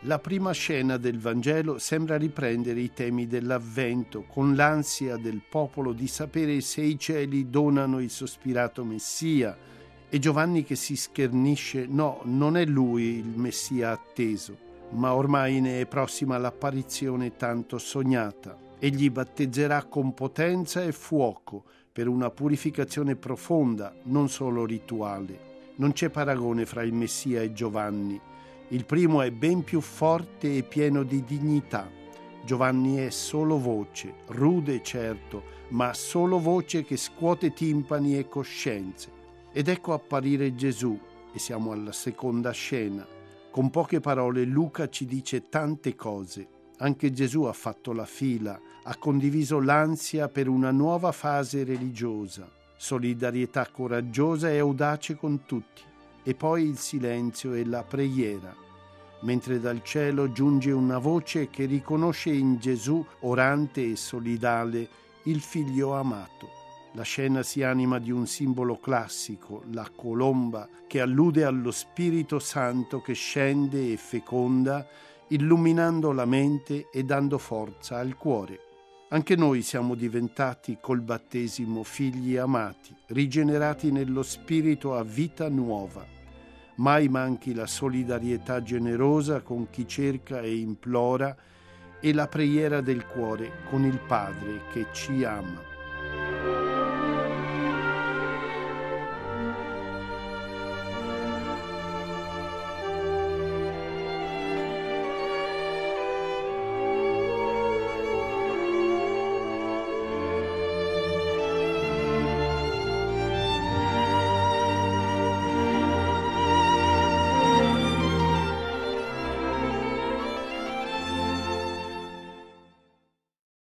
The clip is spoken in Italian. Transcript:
La prima scena del Vangelo sembra riprendere i temi dell'Avvento, con l'ansia del popolo di sapere se i cieli donano il sospirato Messia, e Giovanni che si schernisce: no, non è lui il Messia atteso, ma ormai ne è prossima l'apparizione tanto sognata. Egli battezzerà con potenza e fuoco per una purificazione profonda, non solo rituale. Non c'è paragone fra il Messia e Giovanni. Il primo è ben più forte e pieno di dignità. Giovanni è solo voce, rude certo, ma solo voce che scuote timpani e coscienze. Ed ecco apparire Gesù, e siamo alla seconda scena. Con poche parole Luca ci dice tante cose. Anche Gesù ha fatto la fila, ha condiviso l'ansia per una nuova fase religiosa, solidarietà coraggiosa e audace con tutti. E poi il silenzio e la preghiera, mentre dal cielo giunge una voce che riconosce in Gesù, orante e solidale, il figlio amato. La scena si anima di un simbolo classico, la colomba, che allude allo Spirito Santo che scende e feconda, illuminando la mente e dando forza al cuore. Anche noi siamo diventati col battesimo figli amati, rigenerati nello Spirito a vita nuova. Mai manchi la solidarietà generosa con chi cerca e implora e la preghiera del cuore con il Padre che ci ama.